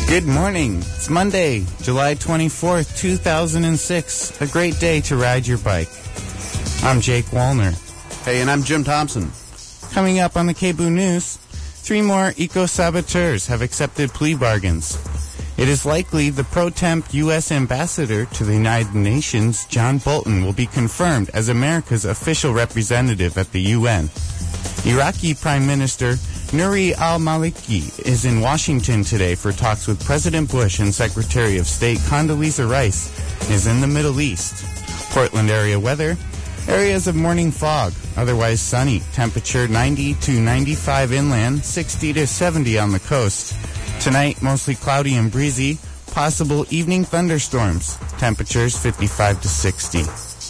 Good morning. It's Monday, July 24th, 2006. A great day to ride your bike. I'm Jake Wallner. Hey, and I'm Jim Thompson. Coming up on the KBOO News, 3 more eco-saboteurs have accepted plea bargains. It is likely the pro-temp U.S. ambassador to the United Nations, John Bolton, will be confirmed as America's official representative at the UN. Iraqi Prime Minister Nouri al-Maliki is in Washington today for talks with President Bush, and Secretary of State Condoleezza Rice is in the Middle East. Portland area weather, areas of morning fog, otherwise sunny, temperature 90 to 95 inland, 60 to 70 on the coast. Tonight, mostly cloudy and breezy, possible evening thunderstorms, temperatures 55 to 60.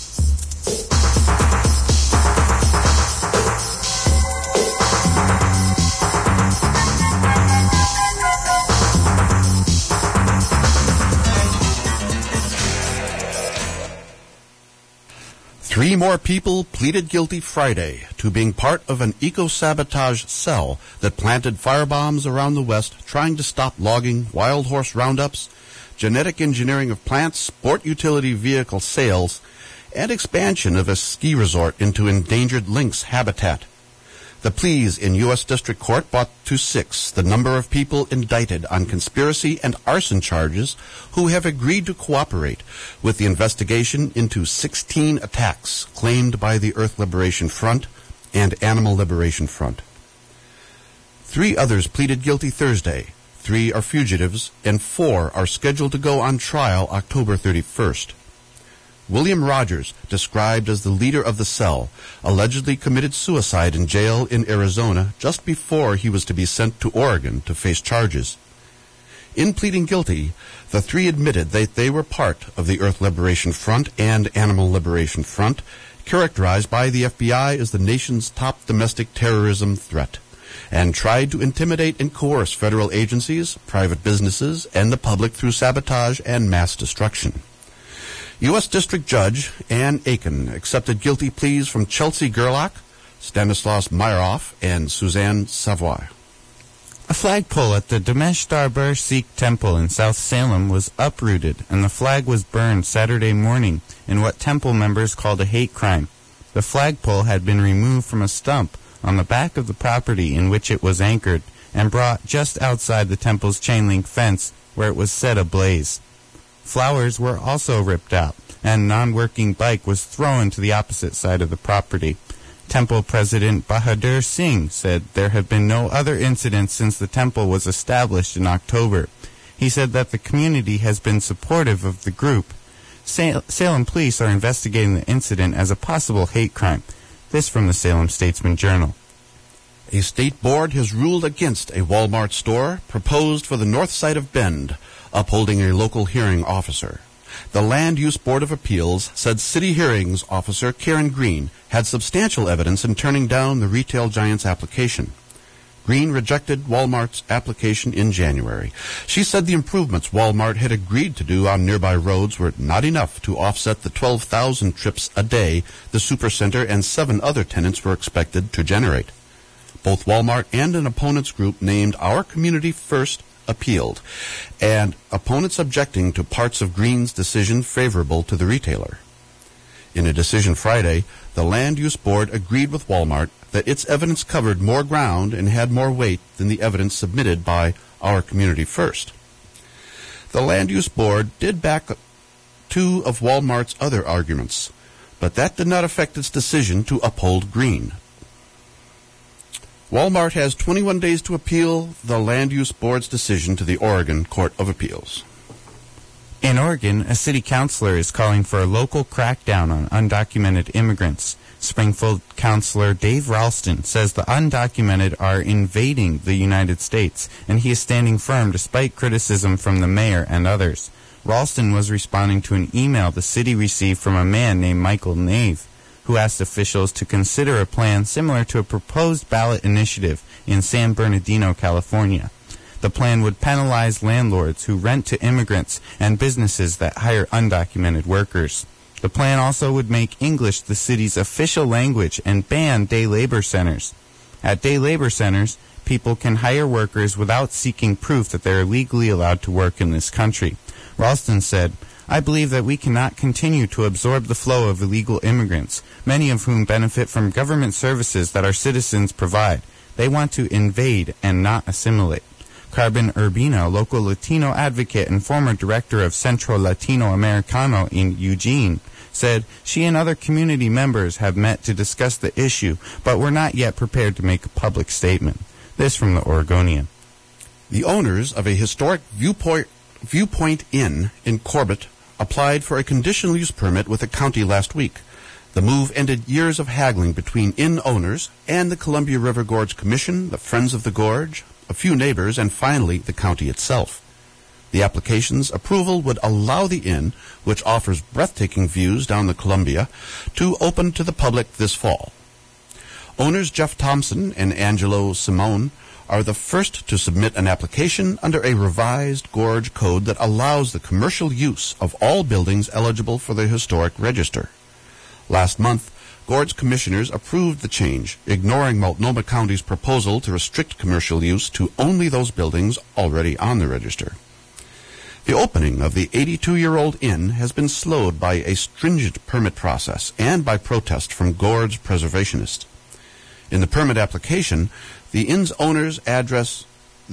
3 more people pleaded guilty Friday to being part of an eco-sabotage cell that planted firebombs around the West trying to stop logging, wild horse roundups, genetic engineering of plants, sport utility vehicle sales, and expansion of a ski resort into endangered lynx habitat. The pleas in U.S. District Court brought to 6 the number of people indicted on conspiracy and arson charges who have agreed to cooperate with the investigation into 16 attacks claimed by the Earth Liberation Front and Animal Liberation Front. 3 others pleaded guilty Thursday. 3 are fugitives, and 4 are scheduled to go on trial October 31st. William Rogers, described as the leader of the cell, allegedly committed suicide in jail in Arizona just before he was to be sent to Oregon to face charges. In pleading guilty, the 3 admitted that they were part of the Earth Liberation Front and Animal Liberation Front, characterized by the FBI as the nation's top domestic terrorism threat, and tried to intimidate and coerce federal agencies, private businesses, and the public through sabotage and mass destruction. U.S. District Judge Ann Aiken accepted guilty pleas from Chelsea Gerlach, Stanislaus Meyerhoff, and Suzanne Savoy. A flagpole at the Dameshtar Sikh Temple in South Salem was uprooted, and the flag was burned Saturday morning in what temple members called a hate crime. The flagpole had been removed from a stump on the back of the property in which it was anchored and brought just outside the temple's chain-link fence, where it was set ablaze. Flowers were also ripped out, and a non-working bike was thrown to the opposite side of the property. Temple President Bahadur Singh said there have been no other incidents since the temple was established in October. He said that the community has been supportive of the group. Salem police are investigating the incident as a possible hate crime. This from the Salem Statesman Journal. A state board has ruled against a Walmart store proposed for the north side of Bend, upholding a local hearing officer. The Land Use Board of Appeals said city hearings officer Karen Green had substantial evidence in turning down the retail giant's application. Green rejected Walmart's application in January. She said the improvements Walmart had agreed to do on nearby roads were not enough to offset the 12,000 trips a day the supercenter and 7 other tenants were expected to generate. Both Walmart and an opponents group named Our Community First appealed, and opponents objecting to parts of Green's decision favorable to the retailer. In a decision Friday, the Land Use Board agreed with Walmart that its evidence covered more ground and had more weight than the evidence submitted by Our Community First. The Land Use Board did back 2 of Walmart's other arguments, but that did not affect its decision to uphold Green. Walmart has 21 days to appeal the Land Use Board's decision to the Oregon Court of Appeals. In Oregon, a city councilor is calling for a local crackdown on undocumented immigrants. Springfield councilor Dave Ralston says the undocumented are invading the United States, and he is standing firm despite criticism from the mayor and others. Ralston was responding to an email the city received from a man named Michael Nave, who asked officials to consider a plan similar to a proposed ballot initiative in San Bernardino, California. The plan would penalize landlords who rent to immigrants and businesses that hire undocumented workers. The plan also would make English the city's official language and ban day labor centers. At day labor centers, people can hire workers without seeking proof that they are legally allowed to work in this country. Ralston said, "I believe that we cannot continue to absorb the flow of illegal immigrants, many of whom benefit from government services that our citizens provide. They want to invade and not assimilate." Carmen Urbina, a local Latino advocate and former director of Centro Latino Americano in Eugene, said she and other community members have met to discuss the issue, but were not yet prepared to make a public statement. This from the Oregonian. The owners of a historic Viewpoint Inn in Corbett applied for a conditional use permit with the county last week. The move ended years of haggling between inn owners and the Columbia River Gorge Commission, the Friends of the Gorge, a few neighbors, and finally the county itself. The application's approval would allow the inn, which offers breathtaking views down the Columbia, to open to the public this fall. Owners Jeff Thompson and Angelo Simone are the first to submit an application under a revised gorge code that allows the commercial use of all buildings eligible for the historic register. Last month, Gorge commissioners approved the change, ignoring Multnomah County's proposal to restrict commercial use to only those buildings already on the register. The opening of the 82-year-old inn has been slowed by a stringent permit process and by protest from Gorge preservationists. In the permit application, the inn's owners address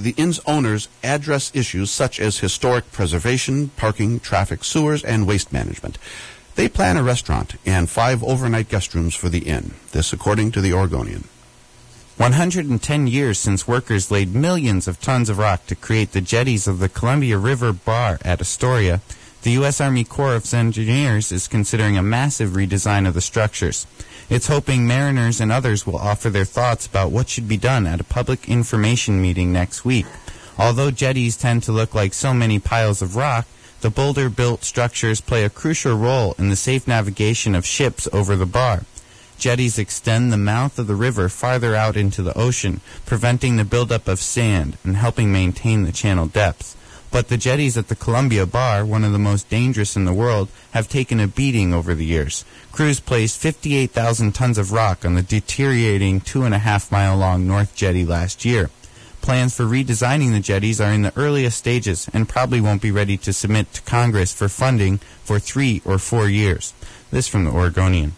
issues such as historic preservation, parking, traffic, sewers, and waste management. They plan a restaurant and 5 overnight guest rooms for the inn. This according to the Oregonian. 110 years since workers laid millions of tons of rock to create the jetties of the Columbia River Bar at Astoria, the U.S. Army Corps of Engineers is considering a massive redesign of the structures. It's hoping mariners and others will offer their thoughts about what should be done at a public information meeting next week. Although jetties tend to look like so many piles of rock, the boulder-built structures play a crucial role in the safe navigation of ships over the bar. Jetties extend the mouth of the river farther out into the ocean, preventing the buildup of sand and helping maintain the channel depth. But the jetties at the Columbia Bar, one of the most dangerous in the world, have taken a beating over the years. Crews placed 58,000 tons of rock on the deteriorating 2.5-mile-long North Jetty last year. Plans for redesigning the jetties are in the earliest stages and probably won't be ready to submit to Congress for funding for 3 or 4 years. This from the Oregonian.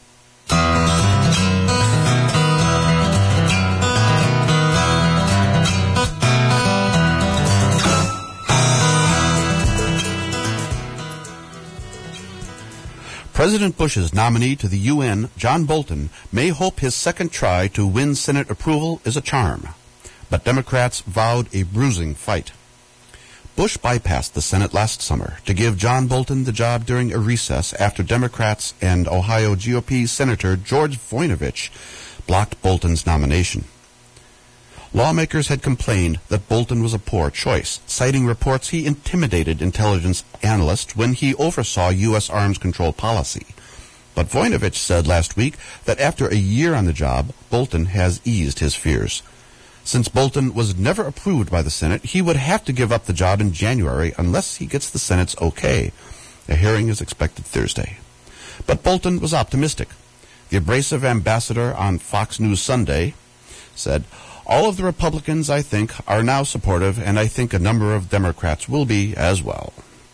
President Bush's nominee to the UN, John Bolton, may hope his second try to win Senate approval is a charm. But Democrats vowed a bruising fight. Bush bypassed the Senate last summer to give John Bolton the job during a recess after Democrats and Ohio GOP Senator George Voinovich blocked Bolton's nomination. Lawmakers had complained that Bolton was a poor choice, citing reports he intimidated intelligence analysts when he oversaw U.S. arms control policy. But Voinovich said last week that after a year on the job, Bolton has eased his fears. Since Bolton was never approved by the Senate, he would have to give up the job in January unless he gets the Senate's okay. A hearing is expected Thursday. But Bolton was optimistic. The abrasive ambassador on Fox News Sunday said, "All of the Republicans, I think, are now supportive, and I think a number of Democrats will be as well."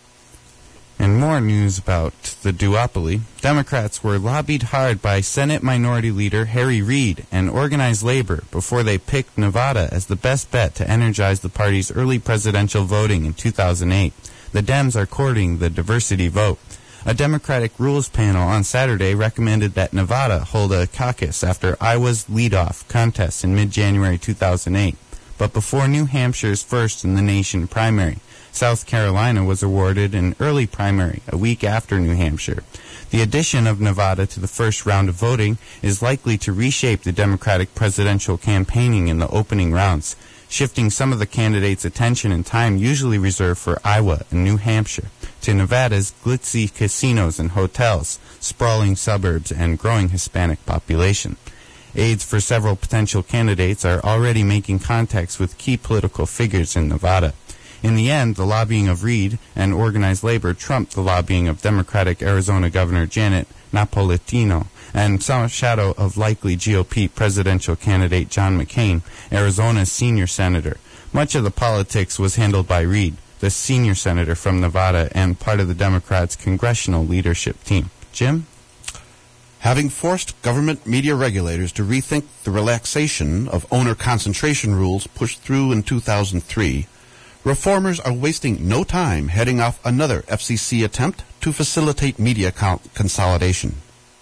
And more news about the duopoly. Democrats were lobbied hard by Senate Minority Leader Harry Reid and organized labor before they picked Nevada as the best bet to energize the party's early presidential voting in 2008. The Dems are courting the diversity vote. A Democratic rules panel on Saturday recommended that Nevada hold a caucus after Iowa's leadoff contest in mid-January 2008, but before New Hampshire's first in the nation primary. South Carolina was awarded an early primary a week after New Hampshire. The addition of Nevada to the first round of voting is likely to reshape the Democratic presidential campaigning in the opening rounds, shifting some of the candidates' attention and time usually reserved for Iowa and New Hampshire to Nevada's glitzy casinos and hotels, sprawling suburbs, and growing Hispanic population. Aides for several potential candidates are already making contacts with key political figures in Nevada. In the end, the lobbying of Reid and organized labor trumped the lobbying of Democratic Arizona Governor Janet Napolitano and some shadow of likely GOP presidential candidate John McCain, Arizona's senior senator. Much of the politics was handled by Reed, the senior senator from Nevada and part of the Democrats' congressional leadership team. Jim? Having forced government media regulators to rethink the relaxation of owner concentration rules pushed through in 2003, reformers are wasting no time heading off another FCC attempt to facilitate media consolidation.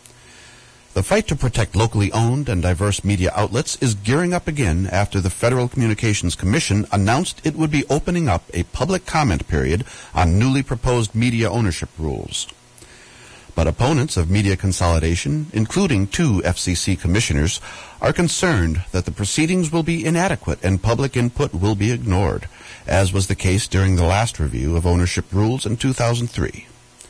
The fight to protect locally owned and diverse media outlets is gearing up again after the Federal Communications Commission announced it would be opening up a public comment period on newly proposed media ownership rules. But opponents of media consolidation, including 2 FCC commissioners, are concerned that the proceedings will be inadequate and public input will be ignored, as was the case during the last review of ownership rules in 2003.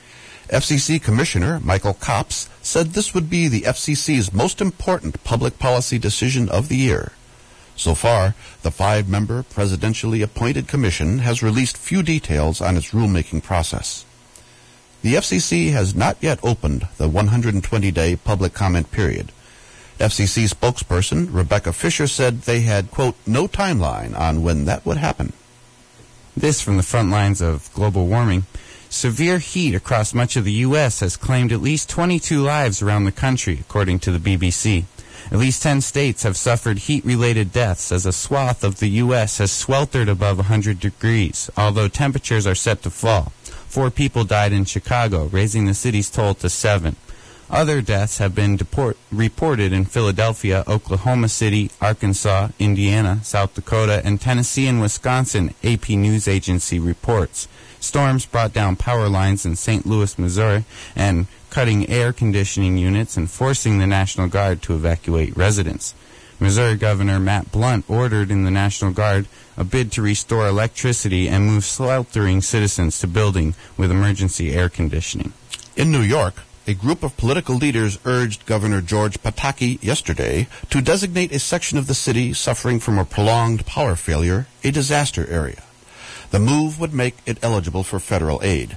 FCC Commissioner Michael Copps said this would be the FCC's most important public policy decision of the year. So far, the 5-member presidentially appointed commission has released few details on its rulemaking process. The FCC has not yet opened the 120-day public comment period. FCC spokesperson Rebecca Fisher said they had, quote, no timeline on when that would happen. This from the front lines of global warming. Severe heat across much of the U.S. has claimed at least 22 lives around the country, according to the BBC. At least 10 states have suffered heat-related deaths as a swath of the U.S. has sweltered above 100 degrees, although temperatures are set to fall. 4 people died in Chicago, raising the city's toll to 7. Other deaths have been reported in Philadelphia, Oklahoma City, Arkansas, Indiana, South Dakota, and Tennessee and Wisconsin, AP News Agency reports. Storms brought down power lines in St. Louis, Missouri, and cutting air conditioning units and forcing the National Guard to evacuate residents. Missouri Governor Matt Blunt ordered in the National Guard a bid to restore electricity and move sweltering citizens to buildings with emergency air conditioning. In New York, a group of political leaders urged Governor George Pataki yesterday to designate a section of the city suffering from a prolonged power failure a disaster area. The move would make it eligible for federal aid.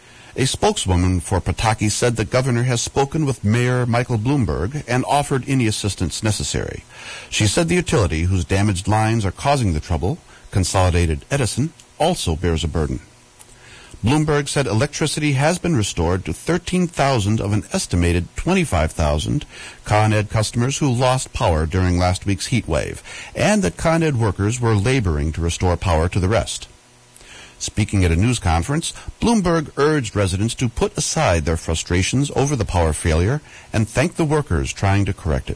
A spokeswoman for Pataki said the governor has spoken with Mayor Michael Bloomberg and offered any assistance necessary. She said the utility, whose damaged lines are causing the trouble, Consolidated Edison, also bears a burden. Bloomberg said electricity has been restored to 13,000 of an estimated 25,000 Con Ed customers who lost power during last week's heat wave, and that Con Ed workers were laboring to restore power to the rest. Speaking at a news conference, Bloomberg urged residents to put aside their frustrations over the power failure and thank the workers trying to correct it.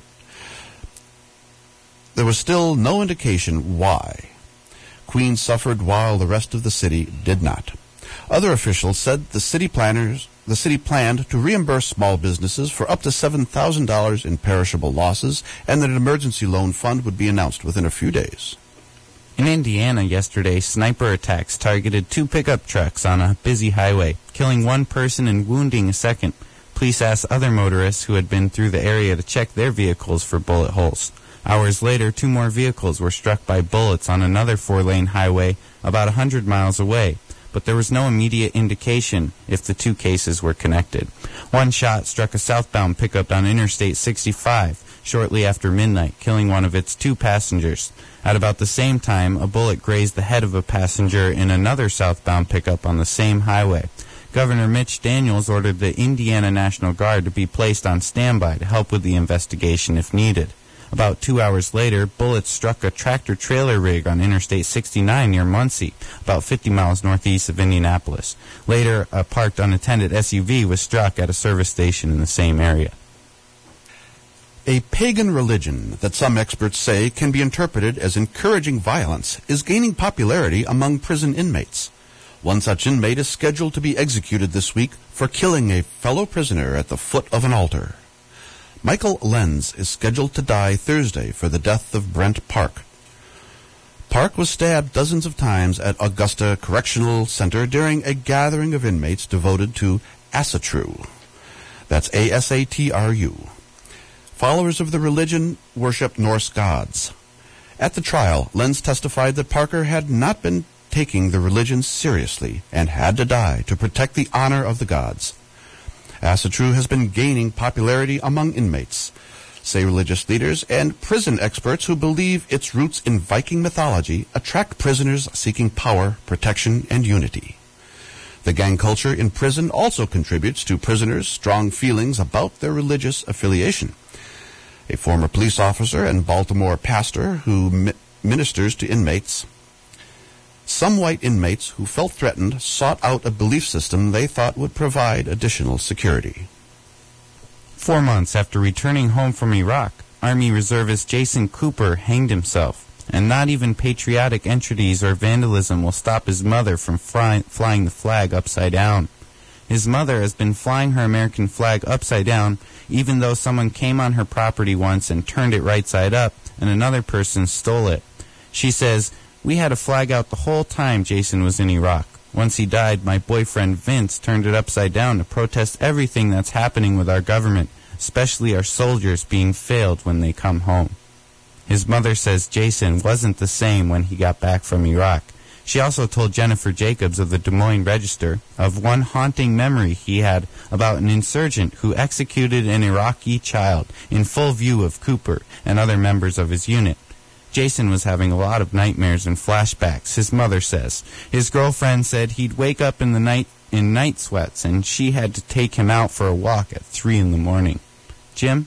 There was still no indication why. Queens suffered while the rest of the city did not. Other officials said the city planned to reimburse small businesses for up to $7,000 in perishable losses, and that an emergency loan fund would be announced within a few days. In Indiana yesterday, sniper attacks targeted 2 pickup trucks on a busy highway, killing 1 person and wounding a second. Police asked other motorists who had been through the area to check their vehicles for bullet holes. Hours later, 2 more vehicles were struck by bullets on another 4-lane highway about 100 miles away, but there was no immediate indication if the 2 cases were connected. 1 shot struck a southbound pickup on Interstate 65 shortly after midnight, killing one of its 2 passengers. At about the same time, a bullet grazed the head of a passenger in another southbound pickup on the same highway. Governor Mitch Daniels ordered the Indiana National Guard to be placed on standby to help with the investigation if needed. About 2 hours later, bullets struck a tractor-trailer rig on Interstate 69 near Muncie, about 50 miles northeast of Indianapolis. Later, a parked unattended SUV was struck at a service station in the same area. A pagan religion that some experts say can be interpreted as encouraging violence is gaining popularity among prison inmates. One such inmate is scheduled to be executed this week for killing a fellow prisoner at the foot of an altar. Michael Lenz is scheduled to die Thursday for the death of Brent Park. Park was stabbed dozens of times at Augusta Correctional Center during a gathering of inmates devoted to Asatru. That's A-S-A-T-R-U. Followers of the religion worship Norse gods. At the trial, Lenz testified that Parker had not been taking the religion seriously and had to die to protect the honor of the gods. Asatru has been gaining popularity among inmates, say religious leaders and prison experts who believe its roots in Viking mythology attract prisoners seeking power, protection, and unity. The gang culture in prison also contributes to prisoners' strong feelings about their religious affiliation. A former police officer and Baltimore pastor who ministers to inmates. Some white inmates who felt threatened sought out a belief system they thought would provide additional security. 4 months after returning home from Iraq, Army Reservist Jason Cooper hanged himself, and not even patriotic entities or vandalism will stop his mother from flying the flag upside down. His mother has been flying her American flag upside down, even though someone came on her property once and turned it right side up, and another person stole it. She says, "We had a flag out the whole time Jason was in Iraq. Once he died, my boyfriend Vince turned it upside down to protest everything that's happening with our government, especially our soldiers being failed when they come home." His mother says Jason wasn't the same when he got back from Iraq. She also told Jennifer Jacobs of the Des Moines Register of one haunting memory he had about an insurgent who executed an Iraqi child in full view of Cooper and other members of his unit. Jason was having a lot of nightmares and flashbacks, his mother says. His girlfriend said he'd wake up in the night in night sweats, and she had to take him out for a walk at 3 in the morning. Jim?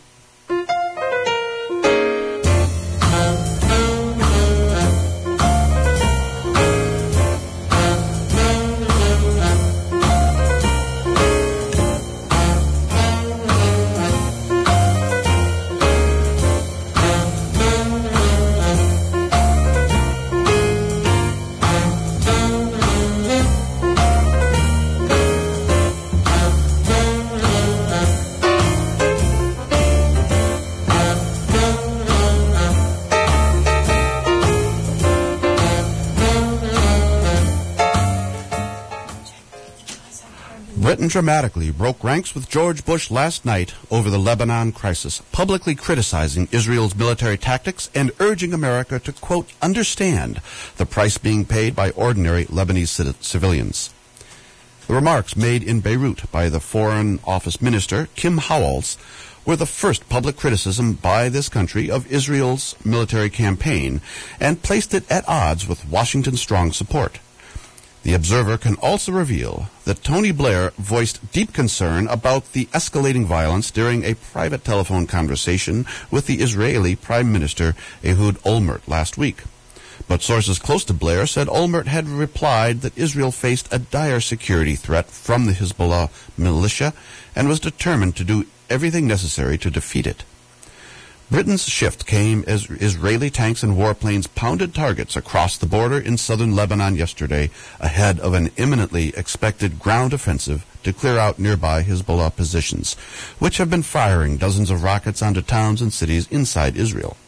Britain dramatically broke ranks with George Bush last night over the Lebanon crisis, publicly criticizing Israel's military tactics and urging America to, quote, understand the price being paid by ordinary Lebanese civilians. The remarks made in Beirut by the Foreign Office Minister, Kim Howells, were the first public criticism by this country of Israel's military campaign and placed it at odds with Washington's strong support. The Observer can also reveal that Tony Blair voiced deep concern about the escalating violence during a private telephone conversation with the Israeli Prime Minister Ehud Olmert last week. But sources close to Blair said Olmert had replied that Israel faced a dire security threat from the Hezbollah militia and was determined to do everything necessary to defeat it. Britain's shift came as Israeli tanks and warplanes pounded targets across the border in southern Lebanon yesterday ahead of an imminently expected ground offensive to clear out nearby Hezbollah positions, which have been firing dozens of rockets onto towns and cities inside Israel.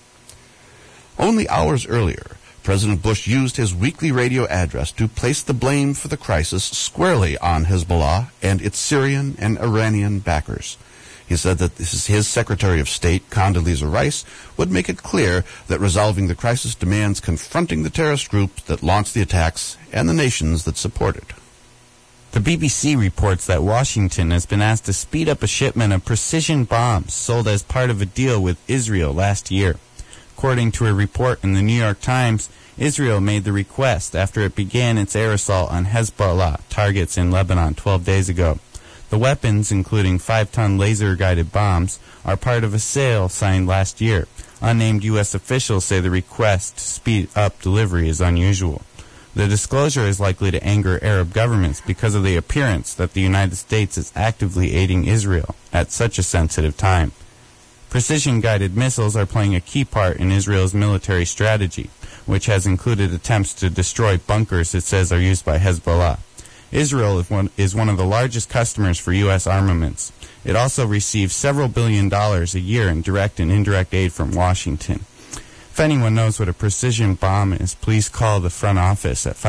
Only hours earlier, President Bush used his weekly radio address to place the blame for the crisis squarely on Hezbollah and its Syrian and Iranian backers. He said that his Secretary of State, Condoleezza Rice, would make it clear that resolving the crisis demands confronting the terrorist groups that launched the attacks and the nations that support it. The BBC reports that Washington has been asked to speed up a shipment of precision bombs sold as part of a deal with Israel last year. According to a report in the New York Times, Israel made the request after it began its air assault on Hezbollah targets in Lebanon 12 days ago. The weapons, including 5-ton laser-guided bombs, are part of a sale signed last year. Unnamed U.S. officials say the request to speed up delivery is unusual. The disclosure is likely to anger Arab governments because of the appearance that the United States is actively aiding Israel at such a sensitive time. Precision-guided missiles are playing a key part in Israel's military strategy, which has included attempts to destroy bunkers it says are used by Hezbollah. Israel is one of the largest customers for U.S. armaments. It also receives several $billions a year in direct and indirect aid from Washington. If anyone knows what a precision bomb is, please call the front office at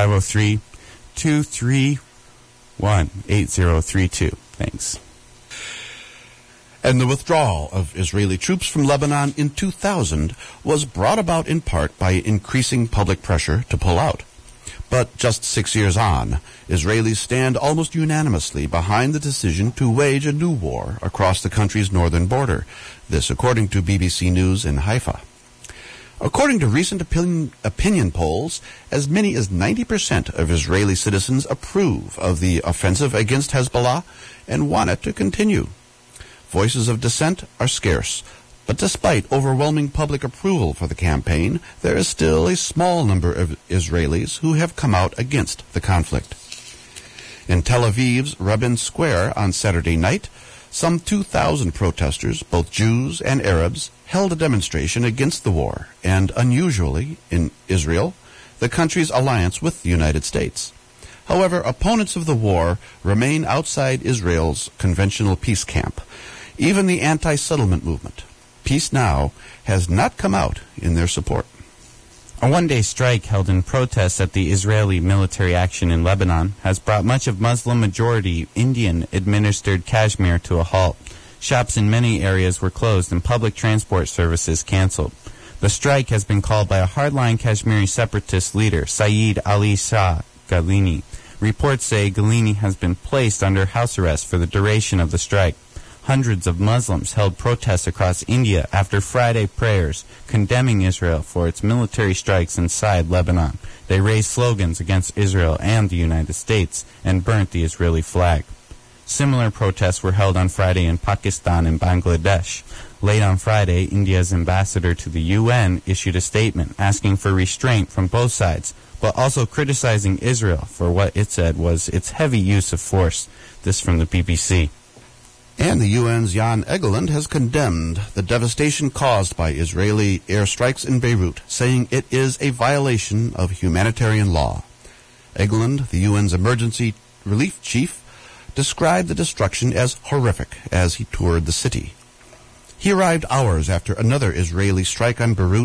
503-231-8032. Thanks. And the withdrawal of Israeli troops from Lebanon in 2000 was brought about in part by increasing public pressure to pull out. But just 6 years on, Israelis stand almost unanimously behind the decision to wage a new war across the country's northern border. This according to BBC News in Haifa. According to recent opinion polls, as many as 90% of Israeli citizens approve of the offensive against Hezbollah and want it to continue. Voices of dissent are scarce, but despite overwhelming public approval for the campaign, there is still a small number of Israelis who have come out against the conflict. In Tel Aviv's Rabin Square on Saturday night, some 2,000 protesters, both Jews and Arabs, held a demonstration against the war and, unusually, in Israel, the country's alliance with the United States. However, opponents of the war remain outside Israel's conventional peace camp. Even the anti-settlement movement, Peace Now, has not come out in their support. A one-day strike held in protest at the Israeli military action in Lebanon has brought much of Muslim-majority Indian-administered Kashmir to a halt. Shops in many areas were closed and public transport services canceled. The strike has been called by a hardline Kashmiri separatist leader, Saeed Ali Shah Galini. Reports say Galini has been placed under house arrest for the duration of the strike. Hundreds of Muslims held protests across India after Friday prayers condemning Israel for its military strikes inside Lebanon. They raised slogans against Israel and the United States and burnt the Israeli flag. Similar protests were held on Friday in Pakistan and Bangladesh. Late on Friday, India's ambassador to the UN issued a statement asking for restraint from both sides, but also criticizing Israel for what it said was its heavy use of force. This from the BBC. And the UN's Jan Egeland has condemned the devastation caused by Israeli airstrikes in Beirut, saying it is a violation of humanitarian law. Egeland, the UN's emergency relief chief, described the destruction as horrific as he toured the city. He arrived hours after another Israeli strike on Beirut.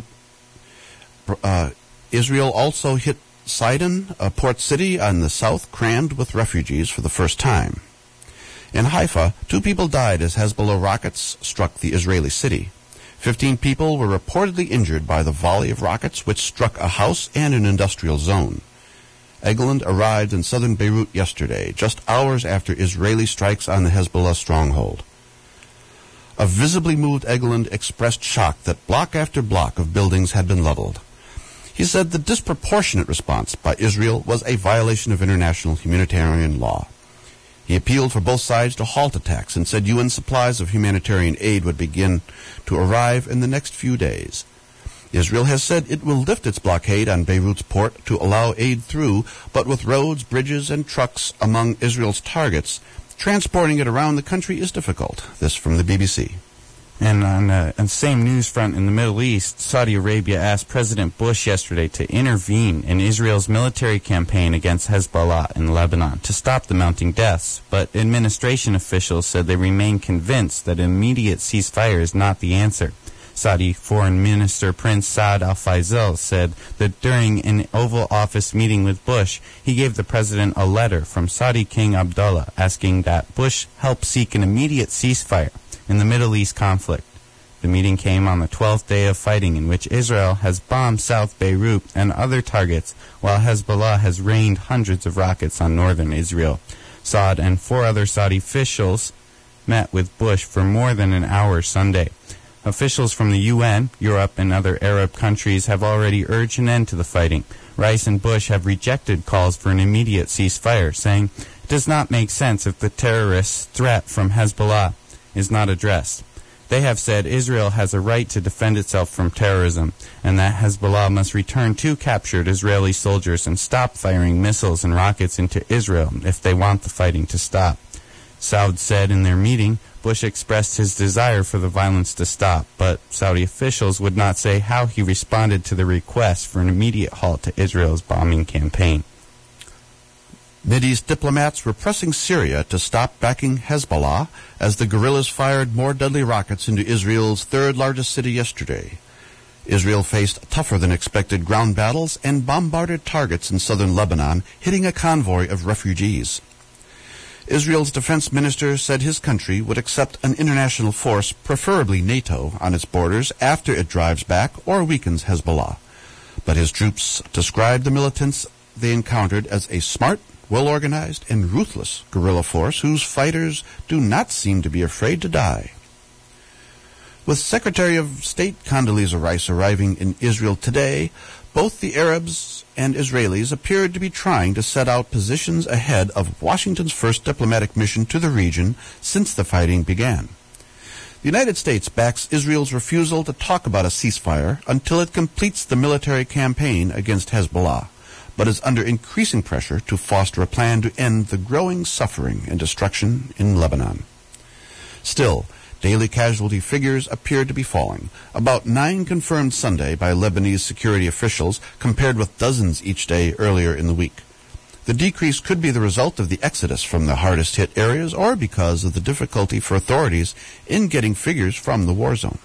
Israel also hit Sidon, a port city on the south, crammed with refugees for the first time. In Haifa, 2 people died as Hezbollah rockets struck the Israeli city. 15 people were reportedly injured by the volley of rockets which struck a house and an industrial zone. Egeland arrived in southern Beirut yesterday, just hours after Israeli strikes on the Hezbollah stronghold. A visibly moved Egeland expressed shock that block after block of buildings had been leveled. He said the disproportionate response by Israel was a violation of international humanitarian law. He appealed for both sides to halt attacks and said UN supplies of humanitarian aid would begin to arrive in the next few days. Israel has said it will lift its blockade on Beirut's port to allow aid through, but with roads, bridges, and trucks among Israel's targets, transporting it around the country is difficult. This from the BBC. And on the same news front in the Middle East, Saudi Arabia asked President Bush yesterday to intervene in Israel's military campaign against Hezbollah in Lebanon to stop the mounting deaths. But administration officials said they remain convinced that an immediate ceasefire is not the answer. Saudi Foreign Minister Prince Saad al-Faisal said that during an Oval Office meeting with Bush, he gave the president a letter from Saudi King Abdullah asking that Bush help seek an immediate ceasefire in the Middle East conflict. The meeting came on the 12th day of fighting in which Israel has bombed South Beirut and other targets, while Hezbollah has rained hundreds of rockets on northern Israel. Saad and 4 other Saudi officials met with Bush for more than an hour Sunday. Officials from the UN, Europe, and other Arab countries have already urged an end to the fighting. Rice and Bush have rejected calls for an immediate ceasefire, saying it does not make sense if the terrorist threat from Hezbollah is not addressed. They have said Israel has a right to defend itself from terrorism, and that Hezbollah must return 2 captured Israeli soldiers and stop firing missiles and rockets into Israel if they want the fighting to stop. Saud said in their meeting, Bush expressed his desire for the violence to stop, but Saudi officials would not say how he responded to the request for an immediate halt to Israel's bombing campaign. Mideast diplomats were pressing Syria to stop backing Hezbollah as the guerrillas fired more deadly rockets into Israel's 3rd largest city yesterday. Israel faced tougher-than-expected ground battles and bombarded targets in southern Lebanon, hitting a convoy of refugees. Israel's defense minister said his country would accept an international force, preferably NATO, on its borders after it drives back or weakens Hezbollah. But his troops described the militants they encountered as a smart, well-organized, and ruthless guerrilla force whose fighters do not seem to be afraid to die. With Secretary of State Condoleezza Rice arriving in Israel today, both the Arabs and Israelis appeared to be trying to set out positions ahead of Washington's first diplomatic mission to the region since the fighting began. The United States backs Israel's refusal to talk about a ceasefire until it completes the military campaign against Hezbollah, but is under increasing pressure to foster a plan to end the growing suffering and destruction in Lebanon. Still, daily casualty figures appear to be falling, about 9 confirmed Sunday by Lebanese security officials compared with dozens each day earlier in the week. The decrease could be the result of the exodus from the hardest-hit areas or because of the difficulty for authorities in getting figures from the war zone.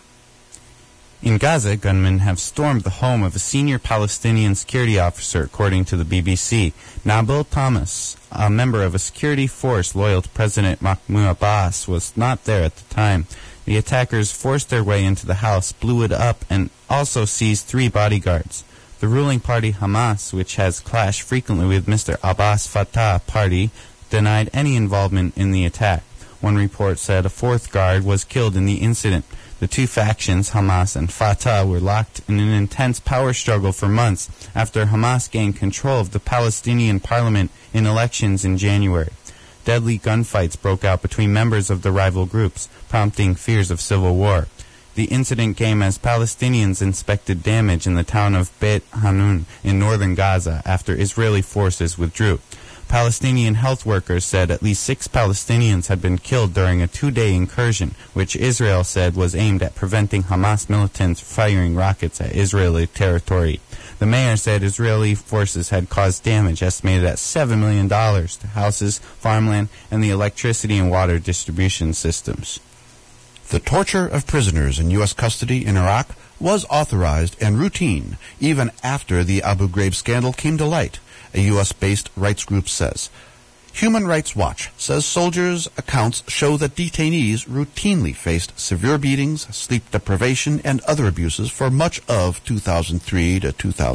In Gaza, gunmen have stormed the home of a senior Palestinian security officer, according to the BBC. Nabil Thomas, a member of a security force loyal to President Mahmoud Abbas, was not there at the time. The attackers forced their way into the house, blew it up, and also seized 3 bodyguards. The ruling party Hamas, which has clashed frequently with Mr. Abbas Fatah party, denied any involvement in the attack. One report said a 4th guard was killed in the incident. The 2 factions, Hamas and Fatah, were locked in an intense power struggle for months after Hamas gained control of the Palestinian parliament in elections in January. Deadly gunfights broke out between members of the rival groups, prompting fears of civil war. The incident came as Palestinians inspected damage in the town of Beit Hanun in northern Gaza after Israeli forces withdrew. Palestinian health workers said at least 6 Palestinians had been killed during a 2-day incursion, which Israel said was aimed at preventing Hamas militants firing rockets at Israeli territory. The mayor said Israeli forces had caused damage estimated at $7 million to houses, farmland, and the electricity and water distribution systems. The torture of prisoners in U.S. custody in Iraq was authorized and routine even after the Abu Ghraib scandal came to light, a U.S.-based rights group says. Human Rights Watch says soldiers' accounts show that detainees routinely faced severe beatings, sleep deprivation, and other abuses for much of 2003 to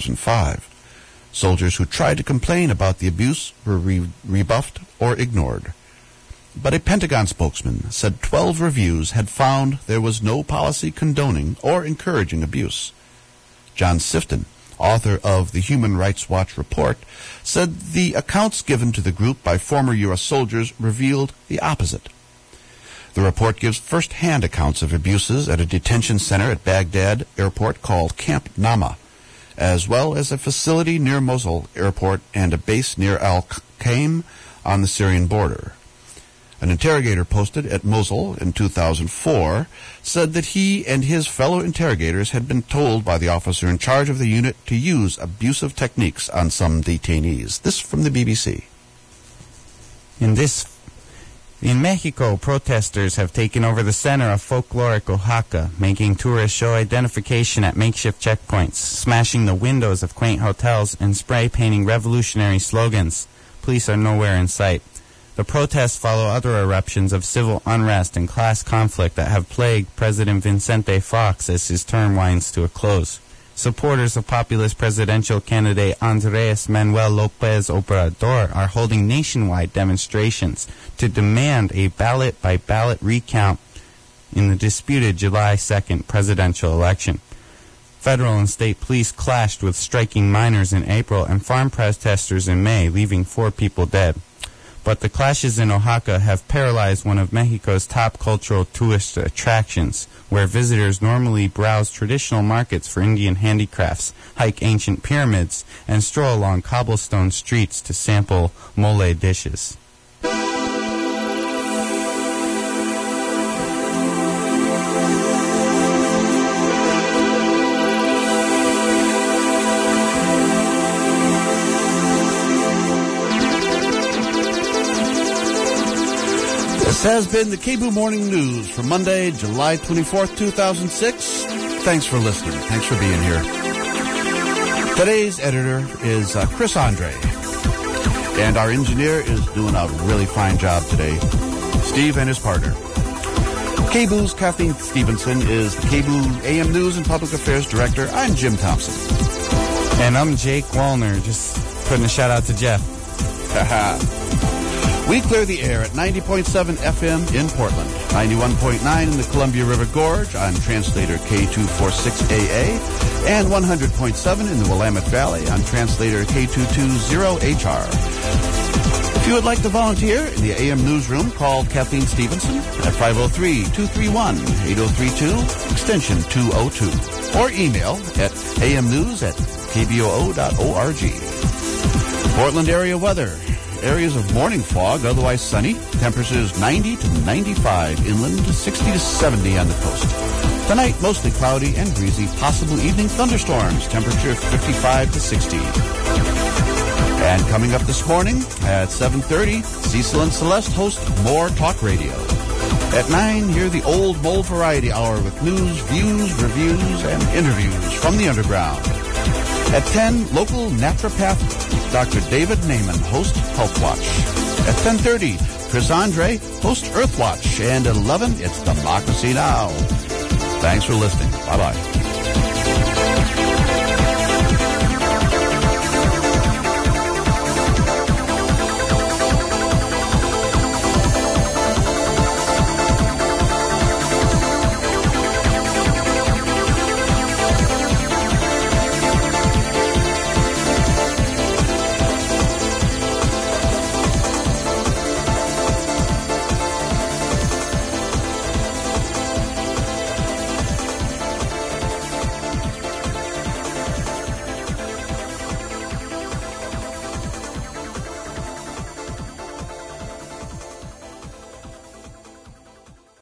2005. Soldiers who tried to complain about the abuse were rebuffed or ignored. But a Pentagon spokesman said 12 reviews had found there was no policy condoning or encouraging abuse. John Sifton, author of the Human Rights Watch report, said the accounts given to the group by former U.S. soldiers revealed the opposite. The report gives first-hand accounts of abuses at a detention center at Baghdad airport called Camp Nama, as well as a facility near Mosul airport and a base near Al-Qaim on the Syrian border. An interrogator posted at Mosul in 2004 said that he and his fellow interrogators had been told by the officer in charge of the unit to use abusive techniques on some detainees. This from the BBC. In Mexico, protesters have taken over the center of folkloric Oaxaca, making tourists show identification at makeshift checkpoints, smashing the windows of quaint hotels, and spray painting revolutionary slogans. Police are nowhere in sight. The protests follow other eruptions of civil unrest and class conflict that have plagued President Vicente Fox as his term winds to a close. Supporters of populist presidential candidate Andrés Manuel López Obrador are holding nationwide demonstrations to demand a ballot-by-ballot recount in the disputed July 2nd presidential election. Federal and state police clashed with striking miners in April and farm protesters in May, leaving 4 people dead. But the clashes in Oaxaca have paralyzed one of Mexico's top cultural tourist attractions, where visitors normally browse traditional markets for Indian handicrafts, hike ancient pyramids, and stroll along cobblestone streets to sample mole dishes. This has been the KBOO Morning News for Monday, July 24th, 2006. Thanks for listening. Thanks for being here. Today's editor is Chris Andre, and our engineer is doing a really fine job today, Steve and his partner. KBOO's Kathleen Stevenson is the KBOO AM News and Public Affairs Director. I'm Jim Thompson. And I'm Jake Wallner, just Putting a shout out to Jeff. We clear the air at 90.7 FM in Portland, 91.9 in the Columbia River Gorge on translator K246AA, and 100.7 in the Willamette Valley on translator K220HR. If you would like to volunteer in the AM newsroom, call Kathleen Stevenson at 503-231-8032, extension 202, or email at amnews@kboo.org. Portland area weather. Areas of morning fog, otherwise sunny. Temperatures 90 to 95 inland, 60 to 70 on the coast. Tonight, mostly cloudy and breezy. Possible evening thunderstorms. Temperature 55 to 60. And coming up this morning at 7:30, Cecil and Celeste host More Talk Radio. At 9, hear the Old Mold Variety Hour with news, views, reviews, and interviews from the underground. At 10, local naturopath Dr. David Naiman, host Health Watch. At 10:30, Chris Andre, host Earth Watch. And at 11, it's Democracy Now! Thanks for listening. Bye-bye.